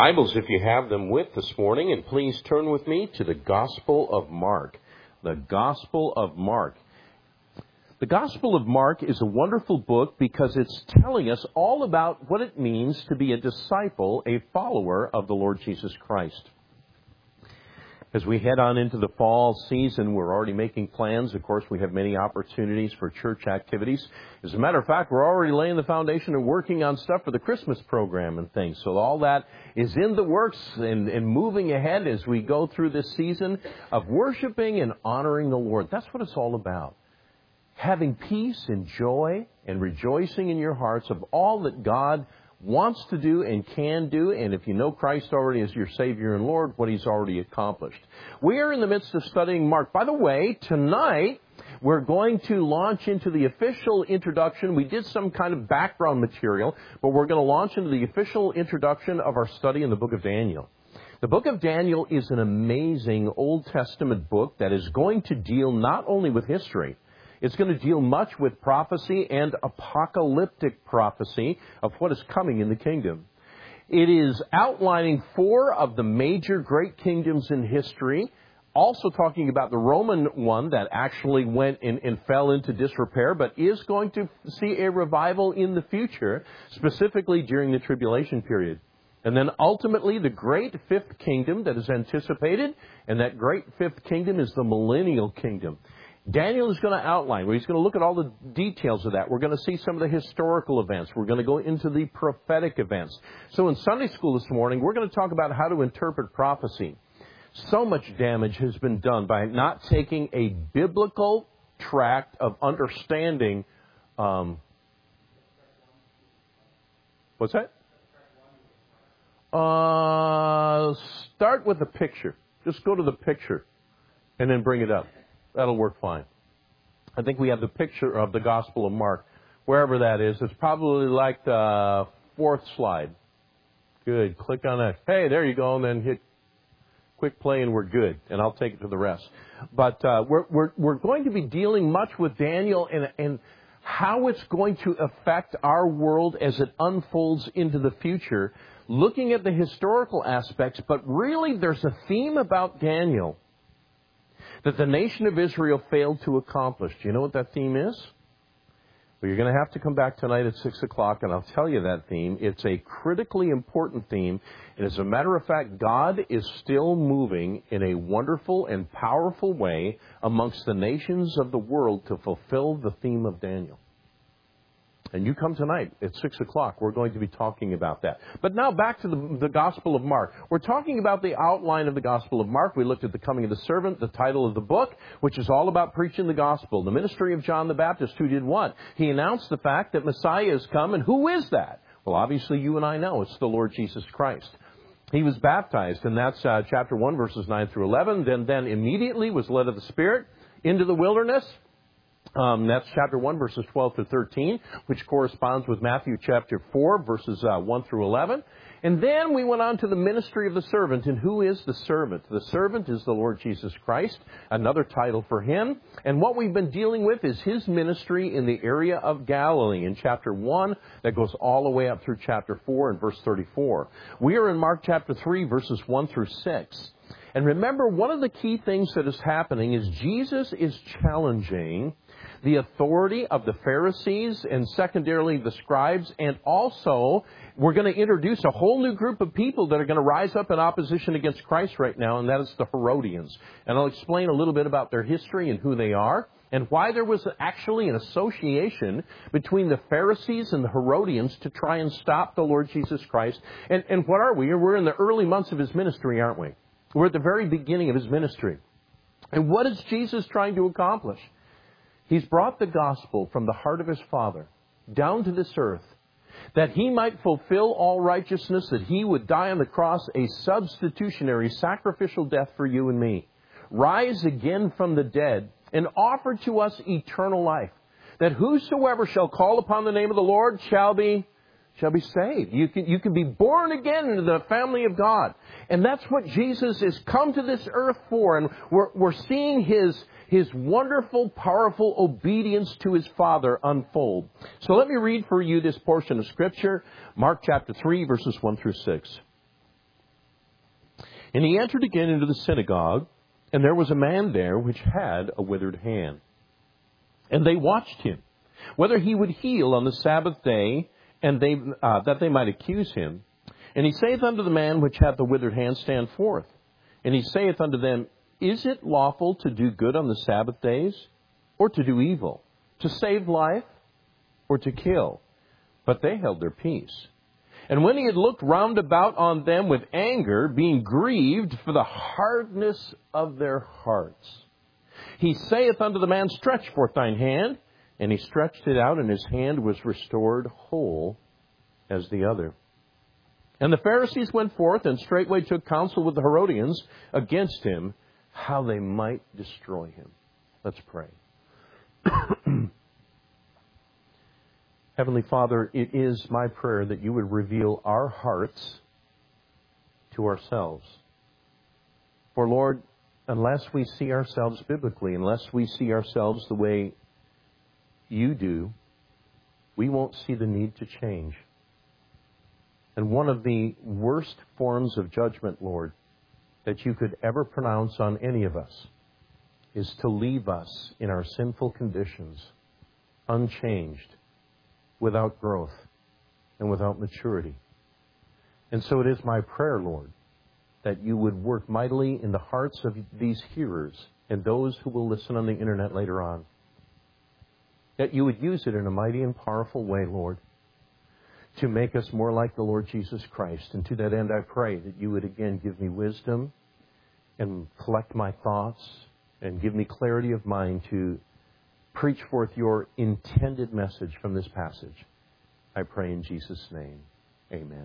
Bibles, if you have them with this morning, and please turn with me to the Gospel of Mark. The Gospel of Mark. The Gospel of Mark is a wonderful book because it's telling us all about what it means to be a disciple, a follower of the Lord Jesus Christ. As we head on into the fall season, we're already making plans. Of course, we have many opportunities for church activities. As a matter of fact, we're already laying the foundation and working on stuff for the Christmas program and things. So all that is in the works and moving ahead as we go through this season of worshiping and honoring the Lord. That's what it's all about. Having peace and joy and rejoicing in your hearts of all that God wants to do and can do, and if you know Christ already as your Savior and Lord, what He's already accomplished. We are in the midst of studying Mark. By the way, tonight we're going to launch into the official introduction. We did some kind of background material, but we're going to launch into the official introduction of our study in the book of Daniel. The book of Daniel is an amazing Old Testament book that is going to deal not only with history. It's going to deal much with prophecy and apocalyptic prophecy of what is coming in the kingdom. It is outlining 4 of the major great kingdoms in history, also talking about the Roman one that actually went and fell into disrepair, but is going to see a revival in the future, specifically during the tribulation period. And then ultimately the great 5th kingdom that is anticipated, and that great 5th kingdom is the millennial kingdom. Daniel is going to outline, he's going to look at all the details of that. We're going to see some of the historical events. We're going to go into the prophetic events. So in Sunday school this morning, we're going to talk about how to interpret prophecy. So much damage has been done by not taking a biblical tract of understanding. What's that? Start with the picture. Just go to the picture and then bring it up. That'll work fine. I think we have the picture of the Gospel of Mark. Wherever that is, it's probably like the 4th slide. Good. Click on that. Hey, there you go. And then hit quick play and we're good. And I'll take it to the rest. But we're going to be dealing much with Daniel and how it's going to affect our world as it unfolds into the future, looking at the historical aspects. But really, there's a theme about Daniel that the nation of Israel failed to accomplish. Do you know what that theme is? Well, you're going to have to come back tonight at 6 o'clock, and I'll tell you that theme. It's a critically important theme. And as a matter of fact, God is still moving in a wonderful and powerful way amongst the nations of the world to fulfill the theme of Daniel. And you come tonight at 6 o'clock. We're going to be talking about that. But now back to the Gospel of Mark. We're talking about the outline of the Gospel of Mark. We looked at the coming of the servant, the title of the book, which is all about preaching the gospel. The ministry of John the Baptist, who did what? He announced the fact that Messiah has come. And who is that? Well, obviously you and I know. It's the Lord Jesus Christ. He was baptized, and that's chapter 1, verses 9 through 11. Then immediately was led of the Spirit into the wilderness. That's chapter 1, verses 12 to 13, which corresponds with Matthew chapter 4, verses 1 through 11. And then we went on to the ministry of the servant. And who is the servant? The servant is the Lord Jesus Christ, another title for Him. And what we've been dealing with is His ministry in the area of Galilee in chapter 1 that goes all the way up through chapter 4 and verse 34. We are in Mark chapter 3, verses 1 through 6. And remember, one of the key things that is happening is Jesus is challenging the authority of the Pharisees and secondarily the scribes. And also, we're going to introduce a whole new group of people that are going to rise up in opposition against Christ right now, and that is the Herodians. And I'll explain a little bit about their history and who they are, and why there was actually an association between the Pharisees and the Herodians to try and stop the Lord Jesus Christ. And what are we? We're in the early months of His ministry, aren't we? We're at the very beginning of His ministry. And what is Jesus trying to accomplish? He's brought the gospel from the heart of His Father down to this earth, that He might fulfill all righteousness, that He would die on the cross a substitutionary, sacrificial death for you and me, rise again from the dead, and offer to us eternal life, that whosoever shall call upon the name of the Lord shall be saved. You can be born again into the family of God. And that's what Jesus has come to this earth for. And we're seeing His wonderful, powerful obedience to His Father unfold. So let me read for you this portion of Scripture, Mark chapter 3, verses 1 through 6. And he entered again into the synagogue, and there was a man there which had a withered hand. And they watched him, whether he would heal on the Sabbath day, and that they might accuse him. And he saith unto the man which hath the withered hand, Stand forth. And he saith unto them, Is it lawful to do good on the Sabbath days, or to do evil, to save life, or to kill? But they held their peace. And when he had looked round about on them with anger, being grieved for the hardness of their hearts, he saith unto the man, Stretch forth thine hand. And he stretched it out, and his hand was restored whole as the other. And the Pharisees went forth, and straightway took counsel with the Herodians against him, how they might destroy him. Let's pray. Heavenly Father, it is my prayer that you would reveal our hearts to ourselves. For Lord, unless we see ourselves biblically, unless we see ourselves the way you do, we won't see the need to change. And one of the worst forms of judgment, Lord, that you could ever pronounce on any of us is to leave us in our sinful conditions, unchanged, without growth, and without maturity. And so it is my prayer, Lord, that you would work mightily in the hearts of these hearers and those who will listen on the internet later on. That you would use it in a mighty and powerful way, Lord, to make us more like the Lord Jesus Christ. And to that end, I pray that you would again give me wisdom and collect my thoughts and give me clarity of mind to preach forth your intended message from this passage. I pray in Jesus' name. Amen.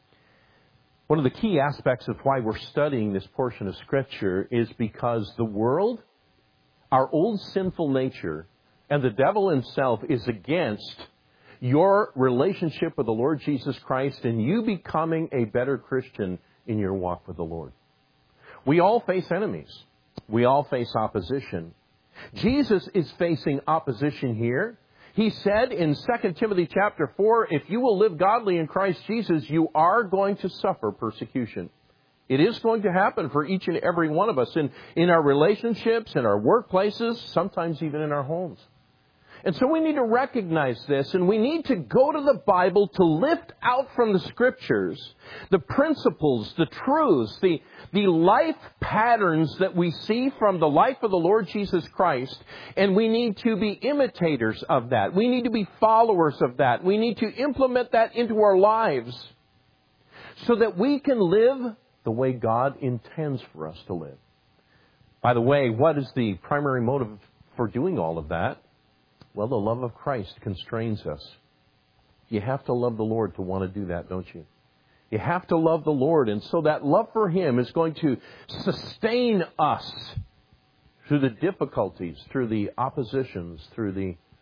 One of the key aspects of why we're studying this portion of Scripture is because the world, our old sinful nature, and the devil himself is against your relationship with the Lord Jesus Christ and you becoming a better Christian in your walk with the Lord. We all face enemies. We all face opposition. Jesus is facing opposition here. He said in 2 Timothy chapter 4, if you will live godly in Christ Jesus, you are going to suffer persecution. It is going to happen for each and every one of us in our relationships, in our workplaces, sometimes even in our homes. And so we need to recognize this, and we need to go to the Bible to lift out from the Scriptures the principles, the truths, the life patterns that we see from the life of the Lord Jesus Christ, and we need to be imitators of that. We need to be followers of that. We need to implement that into our lives so that we can live the way God intends for us to live. By the way, what is the primary motive for doing all of that? Well, the love of Christ constrains us. You have to love the Lord to want to do that, don't you? You have to love the Lord, and so that love for Him is going to sustain us through the difficulties, through the oppositions, through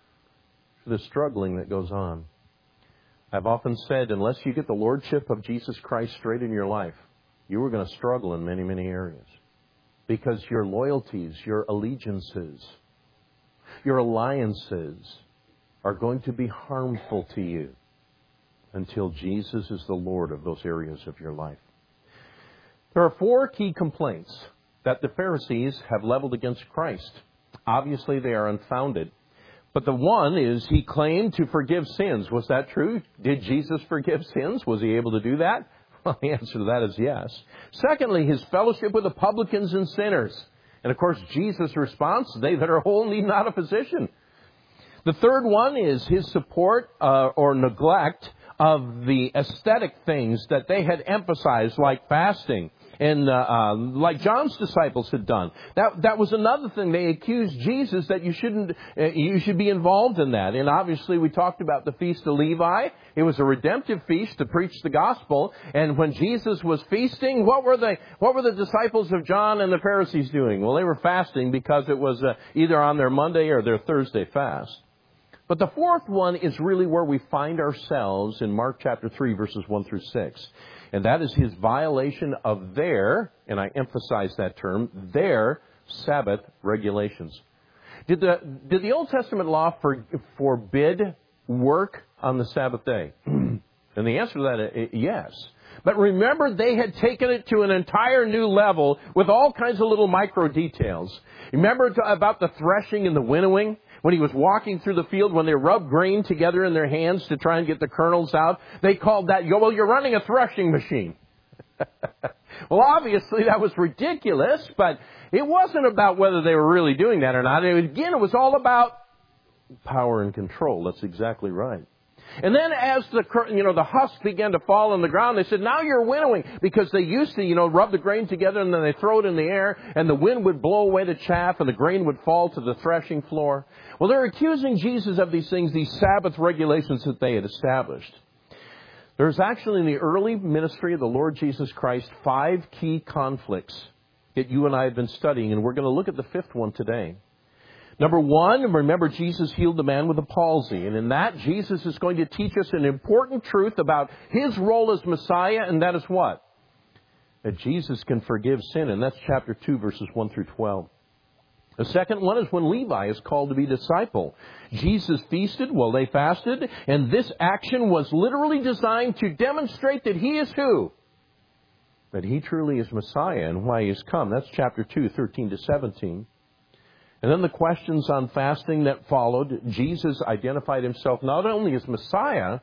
the struggling that goes on. I've often said, unless you get the Lordship of Jesus Christ straight in your life, you are going to struggle in many, many areas. Because your loyalties, your allegiances, your alliances are going to be harmful to you until Jesus is the Lord of those areas of your life. There are 4 key complaints that the Pharisees have leveled against Christ. Obviously, they are unfounded. But the one is He claimed to forgive sins. Was that true? Did Jesus forgive sins? Was He able to do that? Well, the answer to that is yes. Secondly, His fellowship with the publicans and sinners. And of course, Jesus' response, they that are whole need not a physician. The third one is His support or neglect of the aesthetic things that they had emphasized, like fasting, and like John's disciples had done. That was another thing. They accused Jesus that you should be involved in that. And obviously, we talked about the Feast of Levi. It was a redemptive feast to preach the gospel. And when Jesus was feasting, what were the disciples of John and the Pharisees doing? Well, they were fasting because it was either on their Monday or their Thursday fast. But the fourth one is really where we find ourselves in Mark chapter 3, verses 1 through 6. And that is His violation of their, and I emphasize that term, their Sabbath regulations. Did the Old Testament law forbid work on the Sabbath day? And the answer to that is yes. But remember, they had taken it to an entire new level with all kinds of little micro details. Remember about the threshing and the winnowing? When he was walking through the field, when they rubbed grain together in their hands to try and get the kernels out, they called that, well, you're running a threshing machine. Well, obviously that was ridiculous, but it wasn't about whether they were really doing that or not. Again, it was all about power and control. That's exactly right. And then as the husk began to fall on the ground, they said, now you're winnowing. Because they used to, rub the grain together and then they throw it in the air and the wind would blow away the chaff and the grain would fall to the threshing floor. Well, they're accusing Jesus of these things, these Sabbath regulations that they had established. There's actually in the early ministry of the Lord Jesus Christ 5 key conflicts that you and I have been studying, and we're going to look at the 5th one today. Number 1, remember Jesus healed the man with a palsy. And in that, Jesus is going to teach us an important truth about His role as Messiah, and that is what? That Jesus can forgive sin, and that's chapter 2, verses 1 through 12. The second one is when Levi is called to be disciple. Jesus feasted while they fasted, and this action was literally designed to demonstrate that He is who? That He truly is Messiah and why He has come. That's chapter 2, 13 to 17. And then the questions on fasting that followed, Jesus identified Himself not only as Messiah,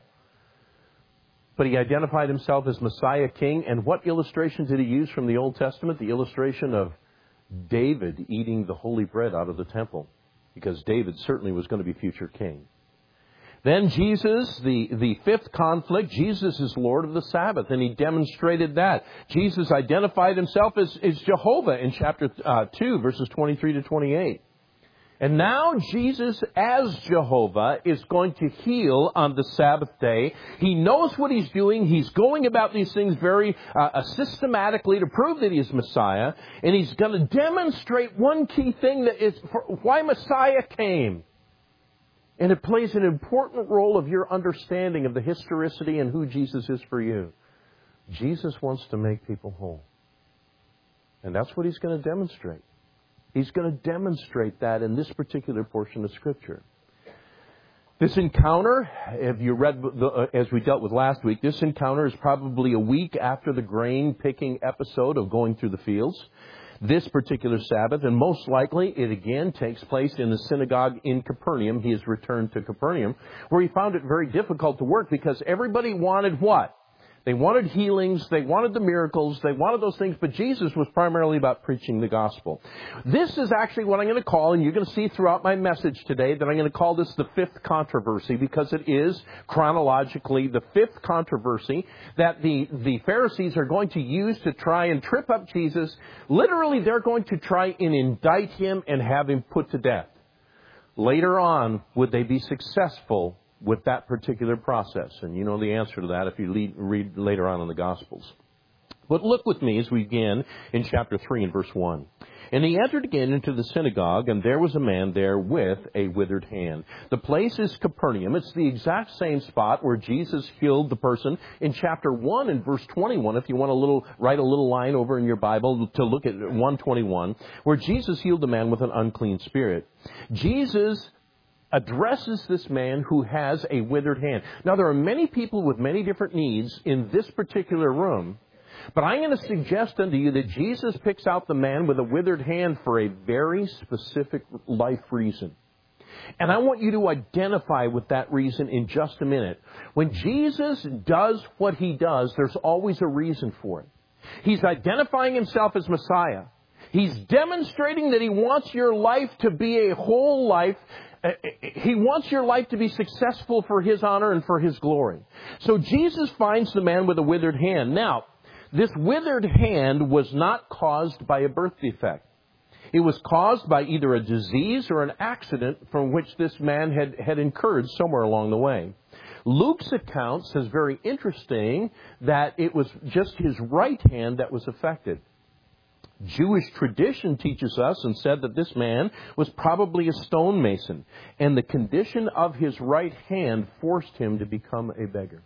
but He identified Himself as Messiah King. And what illustration did He use from the Old Testament? The illustration of David eating the holy bread out of the temple, because David certainly was going to be future king. Then Jesus, the 5th conflict, Jesus is Lord of the Sabbath, and He demonstrated that. Jesus identified Himself as Jehovah in chapter 2, verses 23 to 28. And now Jesus, as Jehovah, is going to heal on the Sabbath day. He knows what He's doing. He's going about these things very systematically to prove that He is Messiah. And He's going to demonstrate one key thing that is why Messiah came. And it plays an important role of your understanding of the historicity and who Jesus is for you. Jesus wants to make people whole. And that's what He's going to demonstrate. He's going to demonstrate that in this particular portion of Scripture. This encounter, if you read, as we dealt with last week, this encounter is probably a week after the grain picking episode of going through the fields. This particular Sabbath, and most likely it again takes place in the synagogue in Capernaum. He has returned to Capernaum, where he found it very difficult to work because everybody wanted what? They wanted healings, they wanted the miracles, they wanted those things, but Jesus was primarily about preaching the gospel. This is actually what I'm going to call, and you're going to see throughout my message today, that I'm going to call this the 5th controversy, because it is chronologically the 5th controversy that the Pharisees are going to use to try and trip up Jesus. Literally, they're going to try and indict Him and have Him put to death. Later on, would they be successful with that particular process? And you know the answer to that if you read later on in the Gospels. But look with me as we begin in chapter 3 and verse 1. And he entered again into the synagogue, and there was a man there with a withered hand. The place is Capernaum. It's the exact same spot where Jesus healed the person in chapter 1 and verse 21. If you want to write a little line over in your Bible to look at 1:21, where Jesus healed the man with an unclean spirit. Jesus addresses this man who has a withered hand. Now, there are many people with many different needs in this particular room, but I'm going to suggest unto you that Jesus picks out the man with a withered hand for a very specific life reason. And I want you to identify with that reason in just a minute. When Jesus does what He does, there's always a reason for it. He's identifying Himself as Messiah. He's demonstrating that He wants your life to be a whole life. He wants your life to be successful for His honor and for His glory. So Jesus finds the man with a withered hand. Now, this withered hand was not caused by a birth defect. It was caused by either a disease or an accident from which this man had incurred somewhere along the way. Luke's account says very interesting that it was just his right hand that was affected. Jewish tradition teaches us and said that this man was probably a stonemason, and the condition of his right hand forced him to become a beggar.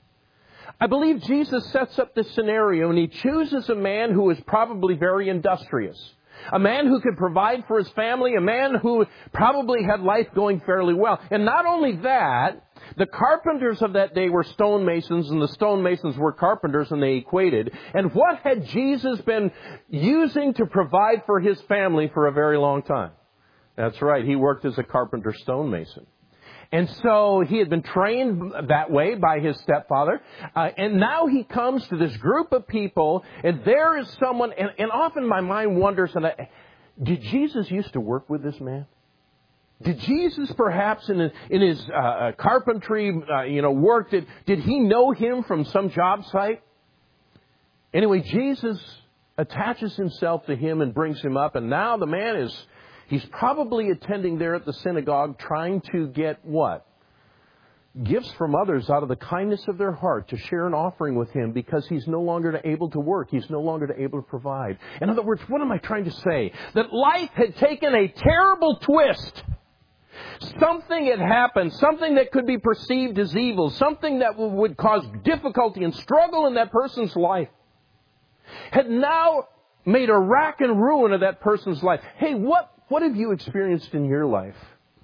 I believe Jesus sets up this scenario, and He chooses a man who is probably very industrious. a man who could provide for his family, a man who probably had life going fairly well. And not only that, the carpenters of that day were stonemasons, and the stonemasons were carpenters, and they equated. And what had Jesus been using to provide for his family for a very long time? That's right, he worked as a carpenter stonemason. And so he had been trained that way by his stepfather. And now he comes to this group of people, and there is someone, and often my mind wonders, did Jesus used to work with this man? Did Jesus perhaps in his carpentry work, did he know him from some job site? Anyway, Jesus attaches himself to him and brings him up, and now the man he's probably attending there at the synagogue trying to get what? Gifts from others out of the kindness of their heart to share an offering with him because he's no longer able to work. He's no longer able to provide. In other words, what am I trying to say? That life had taken a terrible twist. Something had happened, something that could be perceived as evil, something that would cause difficulty and struggle in that person's life, had now made a rack and ruin of that person's life. Hey, what have you experienced in your life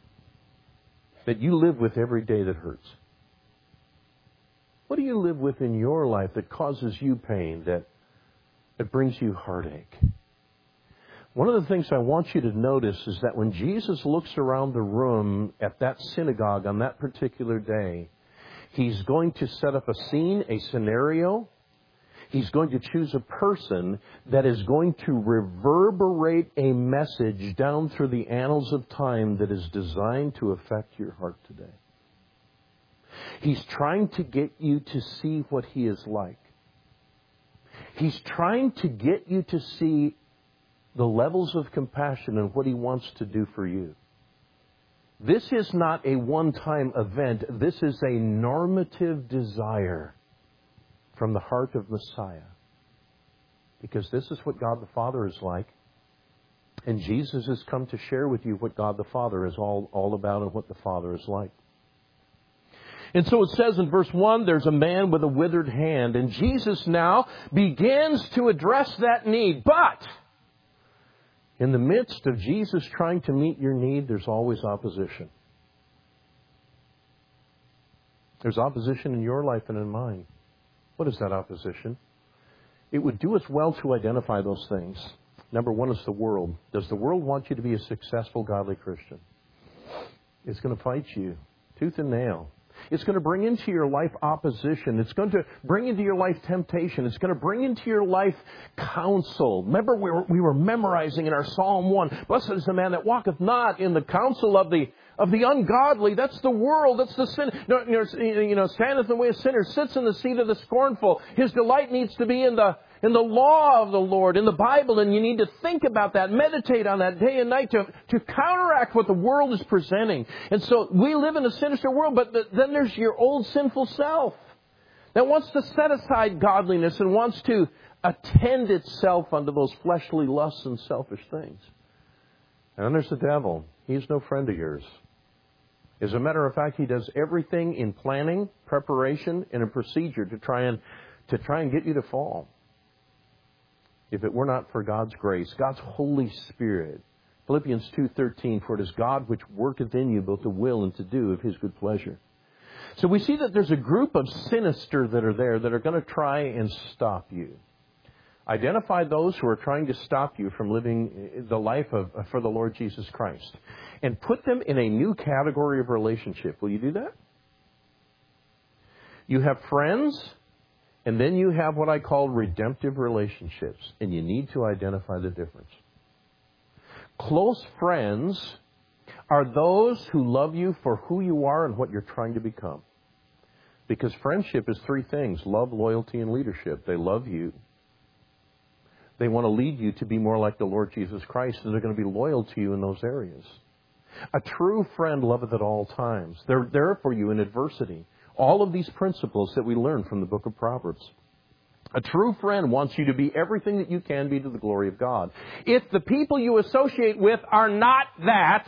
that you live with every day that hurts? What do you live with in your life that causes you pain, that brings you heartache? One of the things I want you to notice is that when Jesus looks around the room at that synagogue on that particular day, he's going to set up a scene, a scenario. He's going to choose a person that is going to reverberate a message down through the annals of time that is designed to affect your heart today. He's trying to get you to see what he is like. He's trying to get you to see the levels of compassion and what he wants to do for you. This is not a one-time event. This is a normative desire from the heart of Messiah. Because this is what God the Father is like. And Jesus has come to share with you what God the Father is all about and what the Father is like. And so it says in verse 1, there's a man with a withered hand. And Jesus now begins to address that need. But in the midst of Jesus trying to meet your need, there's always opposition. There's opposition in your life and in mine. What is that opposition? It would do us well to identify those things. Number one is the world. Does the world want you to be a successful, godly Christian? It's going to fight you tooth and nail. It's going to bring into your life opposition. It's going to bring into your life temptation. It's going to bring into your life counsel. Remember, we were memorizing in our Psalm 1, blessed is the man that walketh not in the counsel of the ungodly. That's the world. That's the sin. Standeth in the way of sinners, sits in the seat of the scornful. His delight needs to be in the law of the Lord, in the Bible, and you need to think about that, meditate on that day and night to counteract what the world is presenting. And so we live in a sinister world, but then there's your old sinful self that wants to set aside godliness and wants to attend itself unto those fleshly lusts and selfish things. And then there's the devil. He's no friend of yours. As a matter of fact, he does everything in planning, preparation, and a procedure to try and get you to fall. If it were not for God's grace, God's Holy Spirit. Philippians 2:13, for it is God which worketh in you both to will and to do of his good pleasure. So we see that there's a group of sinister that are there that are going to try and stop you. Identify those who are trying to stop you from living the life for the Lord Jesus Christ. And put them in a new category of relationship. Will you do that? You have friends. And then you have what I call redemptive relationships. And you need to identify the difference. Close friends are those who love you for who you are and what you're trying to become. Because friendship is three things: love, loyalty, and leadership. They love you. They want to lead you to be more like the Lord Jesus Christ, and they're going to be loyal to you in those areas. A true friend loveth at all times. They're there for you in adversity. All of these principles that we learn from the book of Proverbs. A true friend wants you to be everything that you can be to the glory of God. If the people you associate with are not that,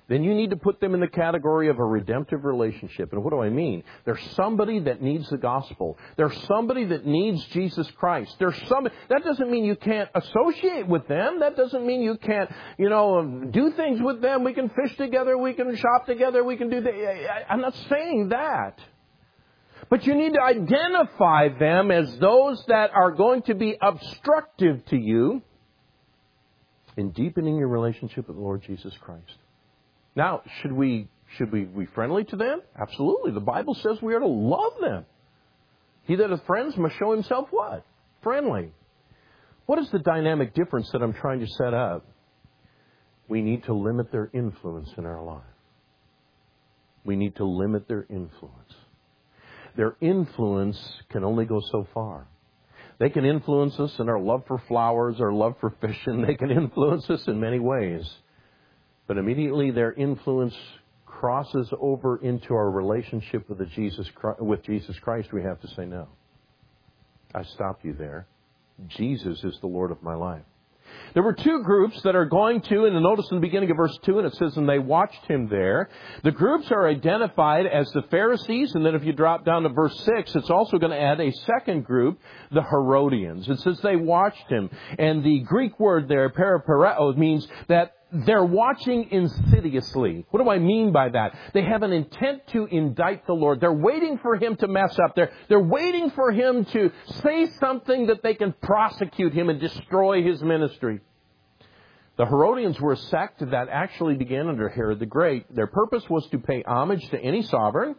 then you need to put them in the category of a redemptive relationship. And what do I mean? There's somebody that needs the gospel. There's somebody that needs Jesus Christ. That doesn't mean you can't associate with them. That doesn't mean you can't, do things with them. We can fish together. We can shop together. We can do I'm not saying that. But you need to identify them as those that are going to be obstructive to you in deepening your relationship with the Lord Jesus Christ. Now, should we be friendly to them? Absolutely. The Bible says we are to love them. He that hath friends must show himself what? Friendly. What is the dynamic difference that I'm trying to set up? We need to limit their influence in our life. We need to limit their influence. Their influence can only go so far. They can influence us in our love for flowers, our love for fishing. They can influence us in many ways. But immediately their influence crosses over into our relationship with Jesus Christ, we have to say no. I stop you there. Jesus is the Lord of my life. There were two groups that are going to, and notice in the beginning of verse 2, and it says, and they watched him there. The groups are identified as the Pharisees, and then if you drop down to verse 6, it's also going to add a second group, the Herodians. It says they watched him, and the Greek word there, parapareo, means that they're watching insidiously. What do I mean by that? They have an intent to indict the Lord. They're waiting for him to mess up. They're waiting for him to say something that they can prosecute him and destroy his ministry. The Herodians were a sect that actually began under Herod the Great. Their purpose was to pay homage to any sovereign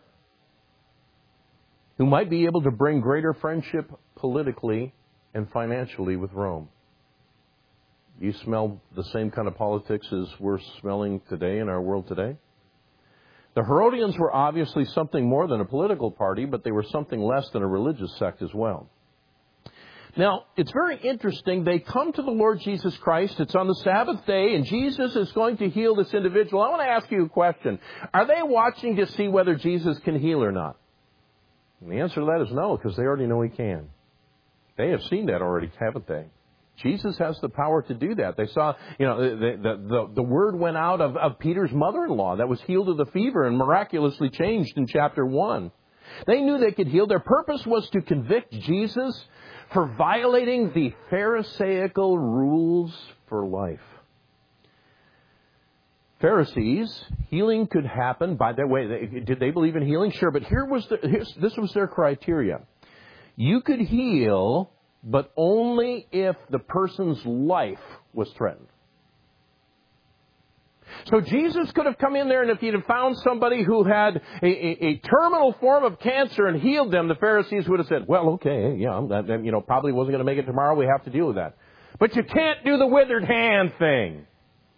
who might be able to bring greater friendship politically and financially with Rome. You smell the same kind of politics as we're smelling today in our world today? The Herodians were obviously something more than a political party, but they were something less than a religious sect as well. Now, it's very interesting. They come to the Lord Jesus Christ. It's on the Sabbath day, and Jesus is going to heal this individual. I want to ask you a question. Are they watching to see whether Jesus can heal or not? And the answer to that is no, because they already know he can. They have seen that already, haven't they? Jesus has the power to do that. They saw, the word went out of Peter's mother-in-law that was healed of the fever and miraculously changed in chapter 1. They knew they could heal. Their purpose was to convict Jesus for violating the Pharisaical rules for life. Pharisees, healing could happen. By the way, did they believe in healing? Sure, but this was their criteria. You could heal, but only if the person's life was threatened. So Jesus could have come in there, and if he'd have found somebody who had a terminal form of cancer and healed them, the Pharisees would have said, well, okay, that probably wasn't going to make it tomorrow. We have to deal with that. But you can't do the withered hand thing,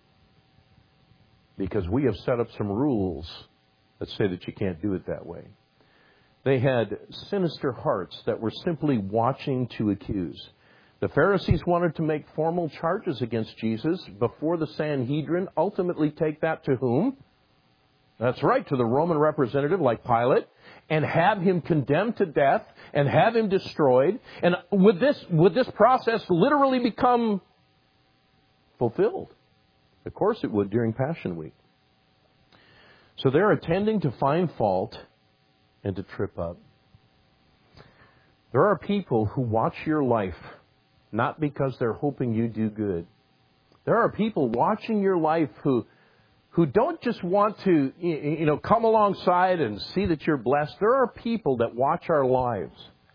because we have set up some rules that say that you can't do it that way. They had sinister hearts that were simply watching to accuse. The Pharisees wanted to make formal charges against Jesus before the Sanhedrin, ultimately take that to whom? That's right, to the Roman representative like Pilate, and have him condemned to death and have him destroyed. And would this process literally become fulfilled? Of course it would during Passion Week. So they're intending to find fault and to trip up. There are people who watch your life not because they're hoping you do good. There are people watching your life who don't just want to come alongside and see that you're blessed. There are people that watch our lives.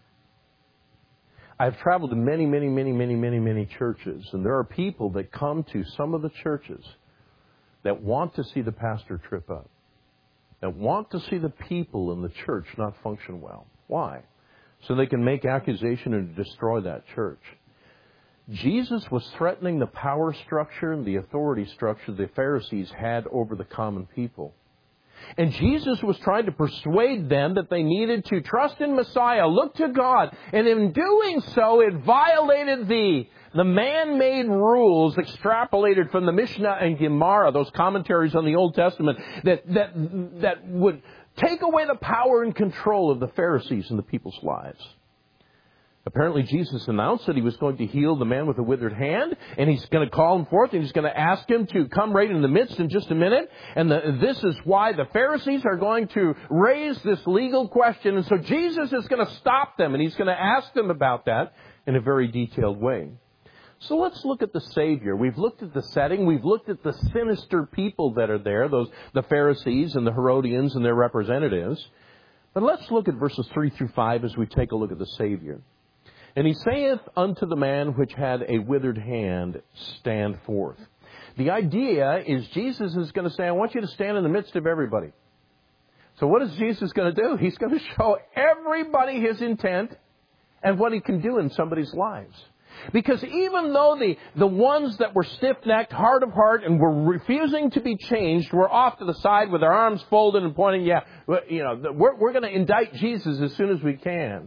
I've traveled to many, many, many, many, many, many churches, and there are people that come to some of the churches that want to see the pastor trip up, that want to see the people in the church not function well. Why? So they can make accusation and destroy that church. Jesus was threatening the power structure and the authority structure the Pharisees had over the common people. And Jesus was trying to persuade them that they needed to trust in Messiah, look to God. And in doing so, it violated the man-made rules extrapolated from the Mishnah and Gemara, those commentaries on the Old Testament, that would take away the power and control of the Pharisees in the people's lives. Apparently Jesus announced that he was going to heal the man with the withered hand, and he's going to call him forth, and he's going to ask him to come right in the midst in just a minute. And this is why the Pharisees are going to raise this legal question. And so Jesus is going to stop them, and he's going to ask them about that in a very detailed way. So let's look at the Savior. We've looked at the setting. We've looked at the sinister people that are there, the Pharisees and the Herodians and their representatives. But let's look at verses 3 through 5 as we take a look at the Savior. And he saith unto the man which had a withered hand, stand forth. The idea is Jesus is going to say, I want you to stand in the midst of everybody. So what is Jesus going to do? He's going to show everybody his intent and what he can do in somebody's lives. Because even though the ones that were stiff-necked, hard of heart, and were refusing to be changed were off to the side with their arms folded and pointing, we're going to indict Jesus as soon as we can.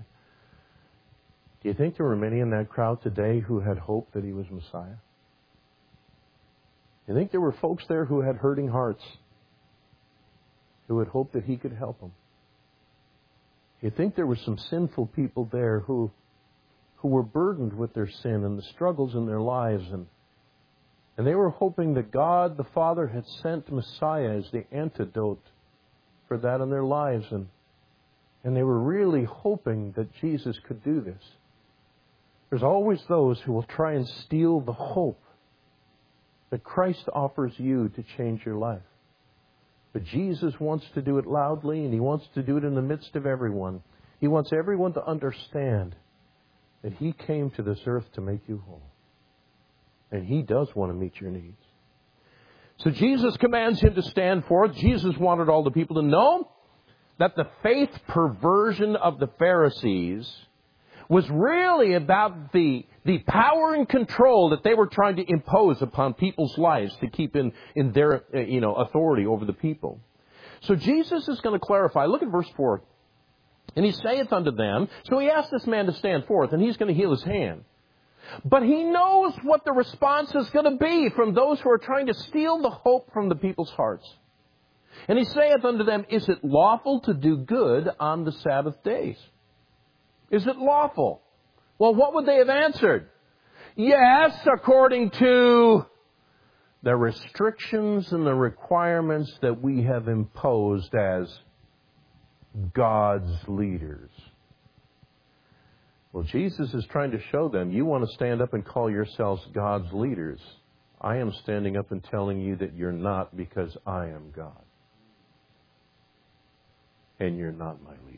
Do you think there were many in that crowd today who had hope that he was Messiah? Do you think there were folks there who had hurting hearts, who had hoped that he could help them? Do you think there were some sinful people there who were burdened with their sin and the struggles in their lives, and they were hoping that God the Father had sent Messiah as the antidote for that in their lives, and they were really hoping that Jesus could do this? There's always those who will try and steal the hope that Christ offers you to change your life. But Jesus wants to do it loudly, and he wants to do it in the midst of everyone. He wants everyone to understand that he came to this earth to make you whole. And he does want to meet your needs. So Jesus commands him to stand forth. Jesus wanted all the people to know that the faith perversion of the Pharisees was really about the power and control that they were trying to impose upon people's lives to keep in their authority over the people. So Jesus is going to clarify. Look at verse 4. And he saith unto them, so he asked this man to stand forth, and he's going to heal his hand. But he knows what the response is going to be from those who are trying to steal the hope from the people's hearts. And he saith unto them, is it lawful to do good on the Sabbath days? Is it lawful? Well, what would they have answered? Yes, according to the restrictions and the requirements that we have imposed as God's leaders. Well, Jesus is trying to show them, you want to stand up and call yourselves God's leaders. I am standing up and telling you that you're not, because I am God. And you're not my leader.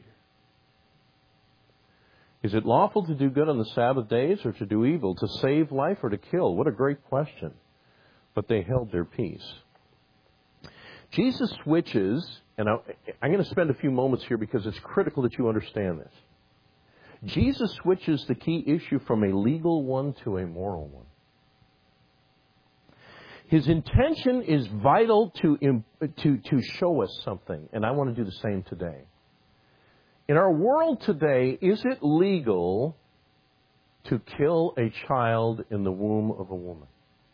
Is it lawful to do good on the Sabbath days, or to do evil, to save life or to kill? What a great question. But they held their peace. Jesus switches, and I'm going to spend a few moments here because it's critical that you understand this. Jesus switches the key issue from a legal one to a moral one. His intention is vital to show us something, and I want to do the same today. In our world today, is it legal to kill a child in the womb of a woman?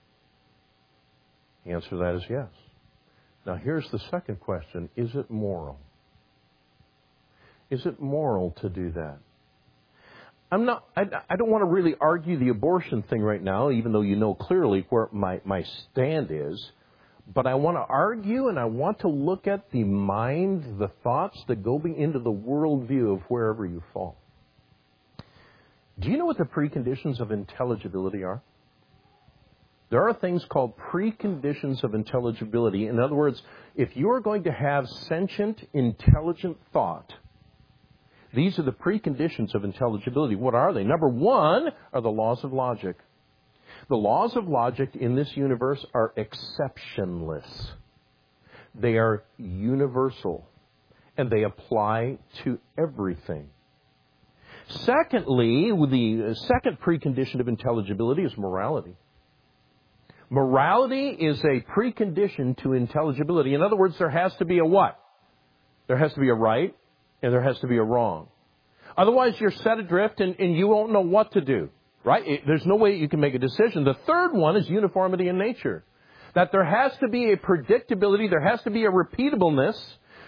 The answer to that is yes. Now here's the second question. Is it moral? Is it moral to do that? I don't want to really argue the abortion thing right now, even though you know clearly where my stand is. But I want to argue, and I want to look at the mind, the thoughts that go into the worldview of wherever you fall. Do you know what the preconditions of intelligibility are? There are things called preconditions of intelligibility. In other words, if you're going to have sentient, intelligent thought, these are the preconditions of intelligibility. What are they? Number one are the laws of logic. The laws of logic in this universe are exceptionless. They are universal, and they apply to everything. Secondly, the second precondition of intelligibility is morality. Morality is a precondition to intelligibility. In other words, there has to be a what? There has to be a right, and there has to be a wrong. Otherwise, you're set adrift, and you won't know what to do. Right? There's no way you can make a decision. The third one is uniformity in nature. That there has to be a predictability, there has to be a repeatableness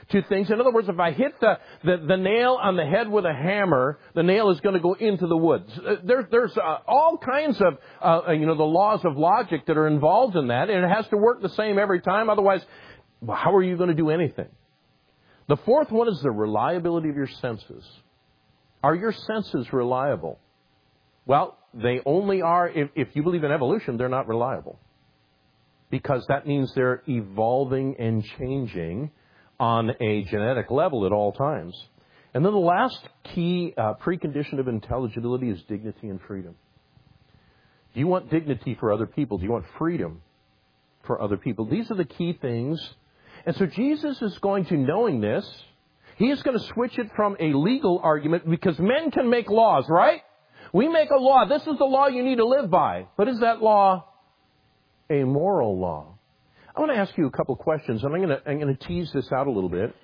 to things. In other words, if I hit the nail on the head with a hammer, the nail is going to go into the woods. There's all kinds of, the laws of logic that are involved in that, and it has to work the same every time. Otherwise, how are you going to do anything? The fourth one is the reliability of your senses. Are your senses reliable? Well, they only are, if you believe in evolution, they're not reliable. Because that means they're evolving and changing on a genetic level at all times. And then the last key precondition of intelligibility is dignity and freedom. Do you want dignity for other people? Do you want freedom for other people? These are the key things. And so Jesus is going to, knowing this, he is going to switch it from a legal argument, because men can make laws, right? We make a law. This is the law you need to live by. But is that law a moral law? I want to ask you a couple questions, and I'm going to tease this out a little bit.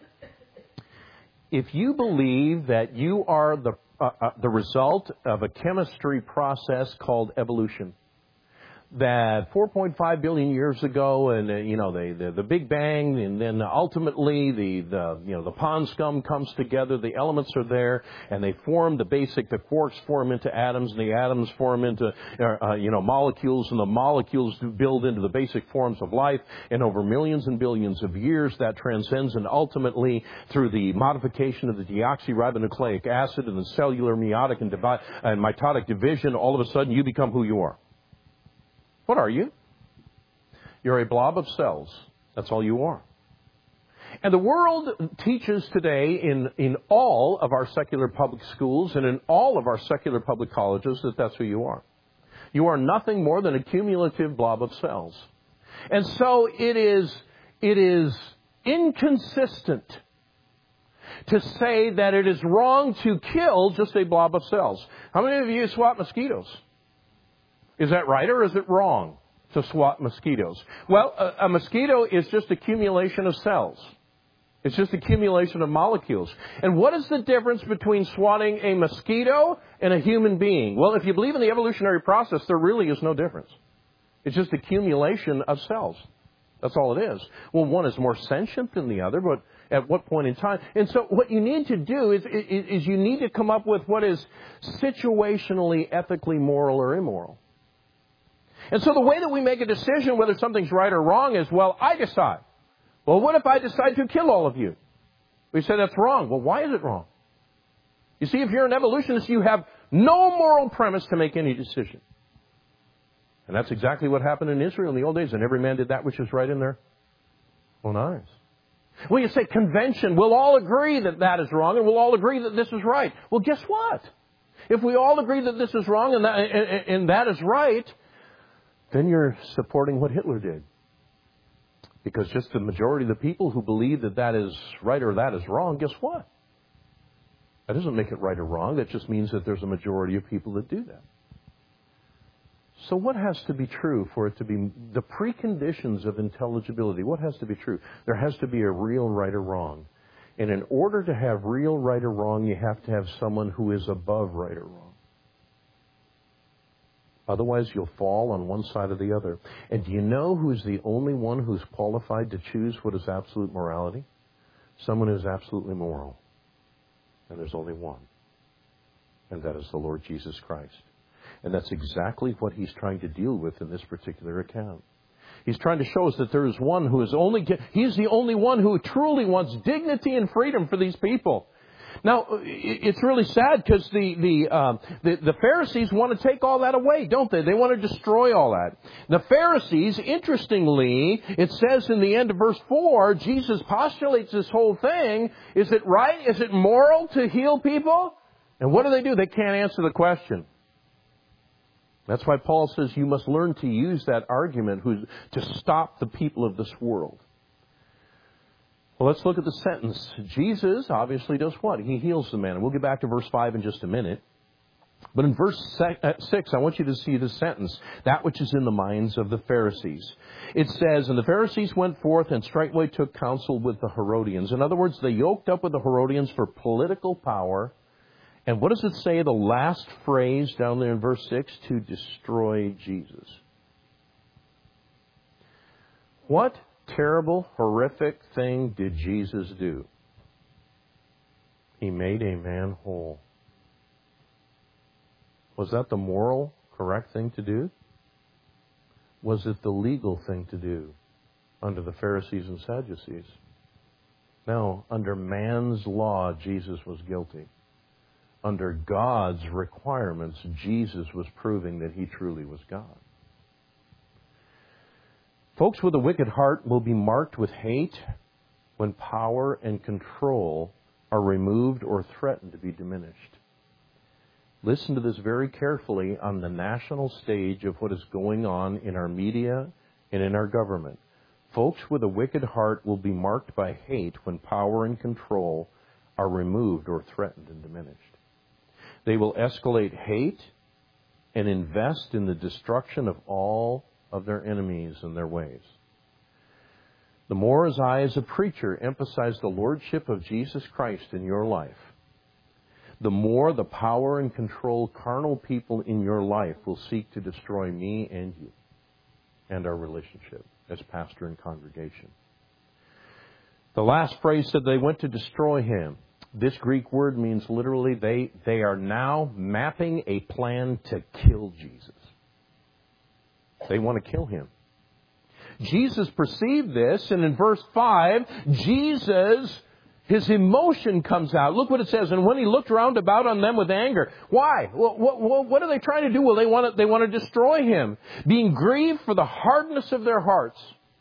If you believe that you are the result of a chemistry process called evolution, that 4.5 billion years ago, and the Big Bang, and then ultimately the pond scum comes together, the elements are there, and they form the quarks form into atoms, and the atoms form into molecules, and the molecules build into the basic forms of life, and over millions and billions of years that transcends, and ultimately through the modification of the deoxyribonucleic acid and the cellular meiotic and mitotic division, all of a sudden you become who you are. What are you? You're a blob of cells. That's all you are. And the world teaches today in all of our secular public schools and in all of our secular public colleges that that's who you are. You are nothing more than a cumulative blob of cells. And so it is inconsistent to say that it is wrong to kill just a blob of cells. How many of you swat mosquitoes? Is that right or is it wrong to swat mosquitoes? Well, a mosquito is just accumulation of cells. It's just accumulation of molecules. And what is the difference between swatting a mosquito and a human being? Well, if you believe in the evolutionary process, there really is no difference. It's just accumulation of cells. That's all it is. Well, one is more sentient than the other, but at what point in time? And so what you need to do is you need to come up with what is situationally, ethically moral or immoral. And so the way that we make a decision whether something's right or wrong is, well, I decide. Well, what if I decide to kill all of you? We say that's wrong. Well, why is it wrong? You see, if you're an evolutionist, you have no moral premise to make any decision. And that's exactly what happened in Israel in the old days. And every man did that which was right in their own eyes. Well, you say convention. We'll all agree that that is wrong, and we'll all agree that this is right. Well, guess what? If we all agree that this is wrong and that is right, then you're supporting what Hitler did. Because just the majority of the people who believe that that is right or that is wrong, guess what? That doesn't make it right or wrong. That just means that there's a majority of people that do that. So what has to be true for it to be the preconditions of intelligibility? What has to be true? There has to be a real right or wrong. And in order to have real right or wrong, you have to have someone who is above right or wrong. Otherwise, you'll fall on one side or the other. And do you know who's the only one who's qualified to choose what is absolute morality? Someone who's absolutely moral. And there's only one. And that is the Lord Jesus Christ. And that's exactly what he's trying to deal with in this particular account. He's trying to show us that there is one who is he's the only one who truly wants dignity and freedom for these people. Now, it's really sad because the Pharisees want to take all that away, don't they? They want to destroy all that. The Pharisees, interestingly, it says in the end of verse 4, Jesus postulates this whole thing. Is it right? Is it moral to heal people? And what do? They can't answer the question. That's why Paul says you must learn to use that argument to stop the people of this world. Well, let's look at the sentence. Jesus obviously does what? He heals the man. And we'll get back to verse 5 in just a minute. But in verse 6, I want you to see the sentence, that which is in the minds of the Pharisees. It says, and the Pharisees went forth and straightway took counsel with the Herodians. In other words, they yoked up with the Herodians for political power. And what does it say, the last phrase down there in verse 6? To destroy Jesus. What terrible, horrific thing did Jesus do? He made a man whole. Was that the moral, correct thing to do? Was it the legal thing to do under the Pharisees and Sadducees? No, under man's law, Jesus was guilty. Under God's requirements, Jesus was proving that He truly was God. Folks with a wicked heart will be marked with hate when power and control are removed or threatened to be diminished. Listen to this very carefully on the national stage of what is going on in our media and in our government. Folks with a wicked heart will be marked by hate when power and control are removed or threatened and diminished. They will escalate hate and invest in the destruction of all of their enemies and their ways. The more as I, as a preacher, emphasize the lordship of Jesus Christ in your life, the more the power and control carnal people in your life will seek to destroy me and you and our relationship as pastor and congregation. The last phrase said they went to destroy him. This Greek word means literally they are now mapping a plan to kill Jesus. They want to kill him. Jesus perceived this, and in verse 5, his emotion comes out. Look what it says. And when he looked round about on them with anger. Why? What are they trying to do? Well, they want to destroy him. Being grieved for the hardness of their hearts.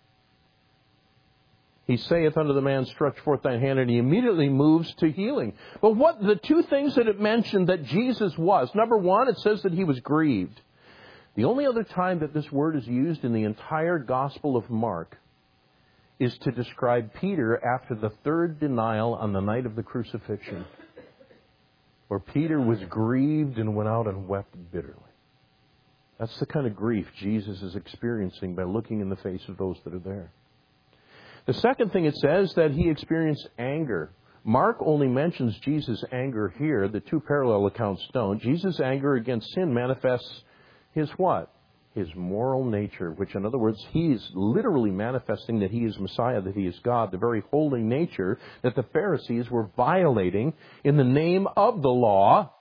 He saith unto the man, stretch forth thine hand, and he immediately moves to healing. But what the two things that it mentioned that Jesus was. Number one, it says that he was grieved. The only other time that this word is used in the entire Gospel of Mark is to describe Peter after the third denial on the night of the crucifixion, where Peter was grieved and went out and wept bitterly. That's the kind of grief Jesus is experiencing by looking in the face of those that are there. The second thing it says that he experienced anger. Mark only mentions Jesus' anger here. The two parallel accounts don't. Jesus' anger against sin manifests his what? His moral nature, which in other words, he's literally manifesting that he is Messiah, that he is God, the very holy nature that the Pharisees were violating in the name of the law.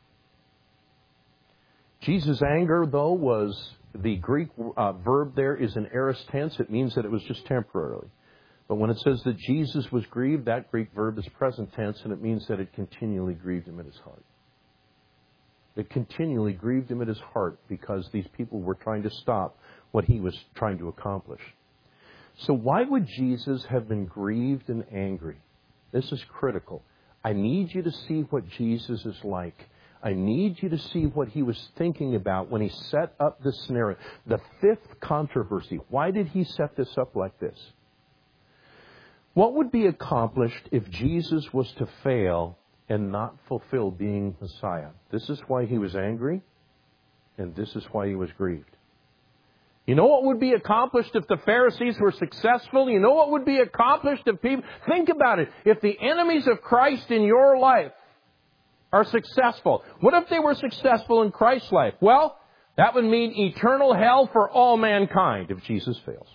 Jesus' anger, though, was the Greek verb there is an aorist tense. It means that it was just temporarily. But when it says that Jesus was grieved, that Greek verb is present tense, and it means that it continually grieved him at his heart. It continually grieved him at his heart because these people were trying to stop what he was trying to accomplish. So why would Jesus have been grieved and angry? This is critical. I need you to see what Jesus is like. I need you to see what he was thinking about when he set up this scenario. The fifth controversy. Why did he set this up like this? What would be accomplished if Jesus was to fail and not fulfill being Messiah? This is why he was angry, and this is why he was grieved. You know what would be accomplished if the Pharisees were successful? You know what would be accomplished if people... Think about it. If the enemies of Christ in your life are successful, what if they were successful in Christ's life? Well, that would mean eternal hell for all mankind if Jesus fails.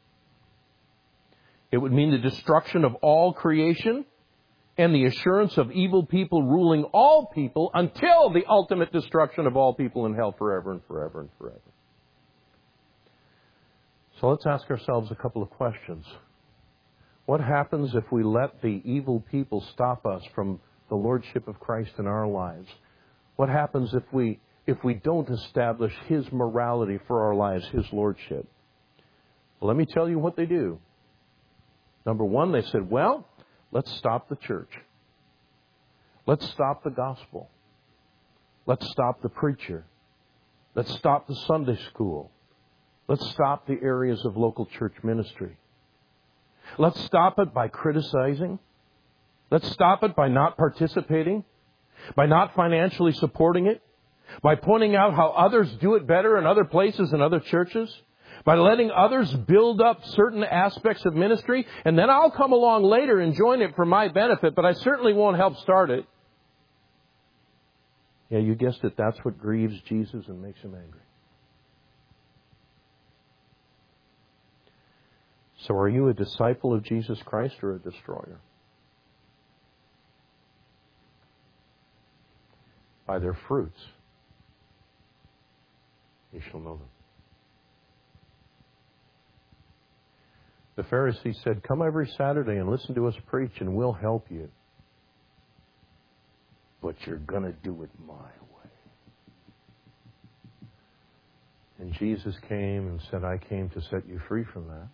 It would mean the destruction of all creation and the assurance of evil people ruling all people until the ultimate destruction of all people in hell forever and forever and forever. So let's ask ourselves a couple of questions. What happens if we let the evil people stop us from the lordship of Christ in our lives? What happens if we don't establish his morality for our lives, his lordship? Well, let me tell you what they do. Number one, they said, well, let's stop the church. Let's stop the gospel. Let's stop the preacher. Let's stop the Sunday school. Let's stop the areas of local church ministry. Let's stop it by criticizing. Let's stop it by not participating, by not financially supporting it, by pointing out how others do it better in other places and other churches, by letting others build up certain aspects of ministry, and then I'll come along later and join it for my benefit, but I certainly won't help start it. Yeah, you guessed it. That's what grieves Jesus and makes him angry. So are you a disciple of Jesus Christ or a destroyer? By their fruits, you shall know them. The Pharisee said, come every Saturday and listen to us preach and we'll help you. But you're going to do it my way. And Jesus came and said, I came to set you free from that.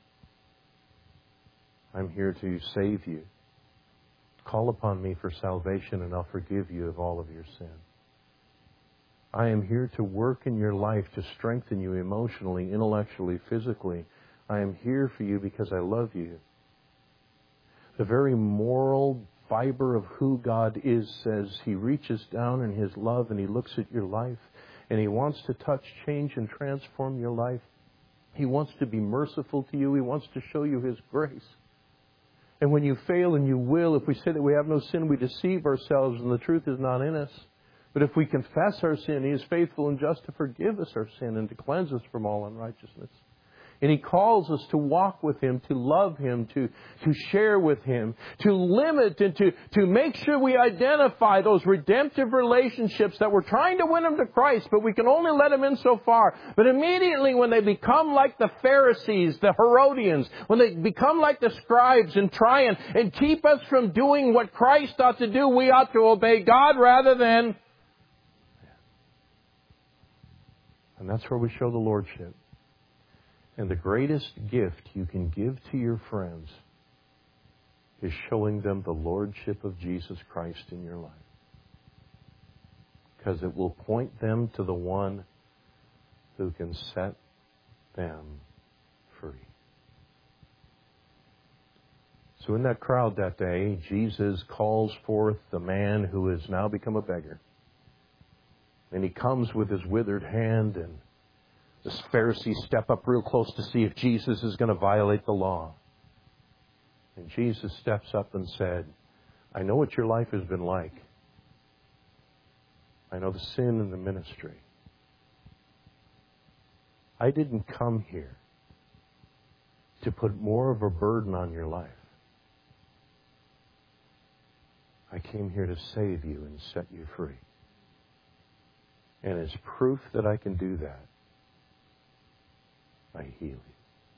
I'm here to save you. Call upon me for salvation and I'll forgive you of all of your sin. I am here to work in your life to strengthen you emotionally, intellectually, physically. I am here for you because I love you. The very moral fiber of who God is says He reaches down in His love and He looks at your life and He wants to touch, change, and transform your life. He wants to be merciful to you. He wants to show you His grace. And when you fail, and you will, if we say that we have no sin, we deceive ourselves and the truth is not in us. But if we confess our sin, He is faithful and just to forgive us our sin and to cleanse us from all unrighteousness. And He calls us to walk with Him, to love Him, to share with Him, to limit and to make sure we identify those redemptive relationships that we're trying to win them to Christ, but we can only let them in so far. But immediately when they become like the Pharisees, the Herodians, when they become like the scribes and try and keep us from doing what Christ ought to do, we ought to obey God rather than... And that's where we show the Lordship. And the greatest gift you can give to your friends is showing them the Lordship of Jesus Christ in your life. Because it will point them to the one who can set them free. So in that crowd that day, Jesus calls forth the man who has now become a beggar. And he comes with his withered hand, and the Pharisees step up real close to see if Jesus is going to violate the law. And Jesus steps up and said, I know what your life has been like. I know the sin in the ministry. I didn't come here to put more of a burden on your life. I came here to save you and set you free. And as proof that I can do that, I heal you.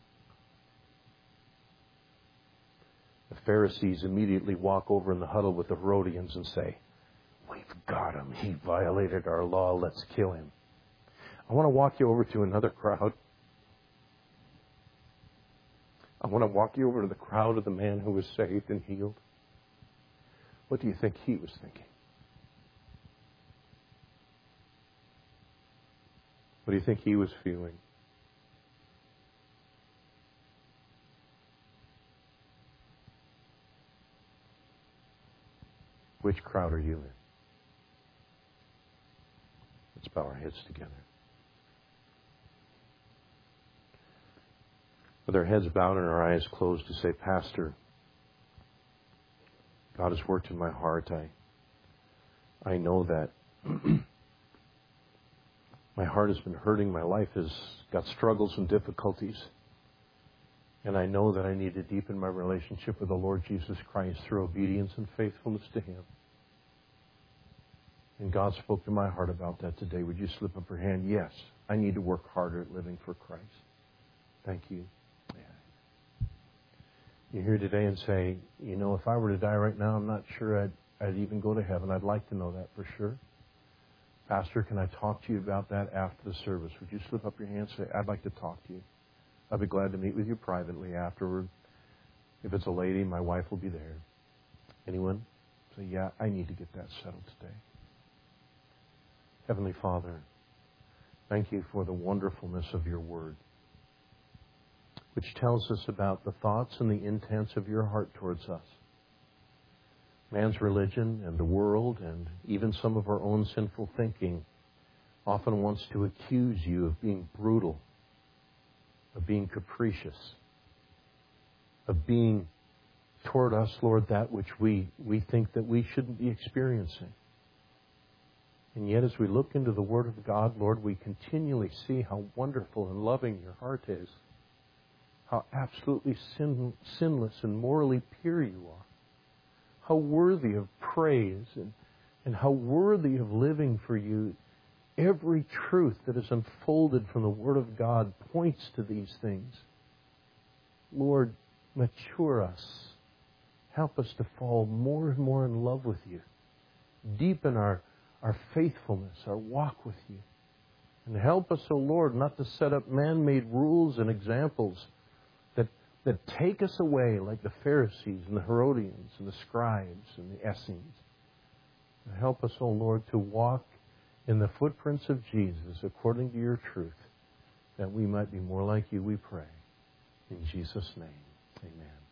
The Pharisees immediately walk over in the huddle with the Herodians and say, we've got him. He violated our law. Let's kill him. I want to walk you over to another crowd. I want to walk you over to the crowd of the man who was saved and healed. What do you think he was thinking? What do you think he was feeling? Which crowd are you in? Let's bow our heads together. With our heads bowed and our eyes closed, to say, Pastor, God has worked in my heart. I know that my heart has been hurting. My life has got struggles and difficulties. And I know that I need to deepen my relationship with the Lord Jesus Christ through obedience and faithfulness to Him. And God spoke to my heart about that today. Would you slip up your hand? Yes, I need to work harder at living for Christ. Thank you. You're here today and say, you know, if I were to die right now, I'm not sure I'd even go to heaven. I'd like to know that for sure. Pastor, can I talk to you about that after the service? Would you slip up your hand and say, I'd like to talk to you. I'd be glad to meet with you privately afterward. If it's a lady, my wife will be there. Anyone? Say, yeah, I need to get that settled today. Heavenly Father, thank you for the wonderfulness of your word, which tells us about the thoughts and the intents of your heart towards us. Man's religion and the world and even some of our own sinful thinking often wants to accuse you of being brutal, of being capricious, of being toward us, Lord, that which we think that we shouldn't be experiencing. And yet as we look into the Word of God, Lord, we continually see how wonderful and loving your heart is. how absolutely sinless and morally pure you are. How worthy of praise and how worthy of living for you. Every truth that is unfolded from the Word of God points to these things. Lord, mature us. Help us to fall more and more in love with you. Deepen our faithfulness, our walk with you. And help us, O Lord, not to set up man-made rules and examples that take us away like the Pharisees and the Herodians and the scribes and the Essenes. And help us, O Lord, to walk in the footprints of Jesus according to your truth, that we might be more like you, we pray. In Jesus' name, amen.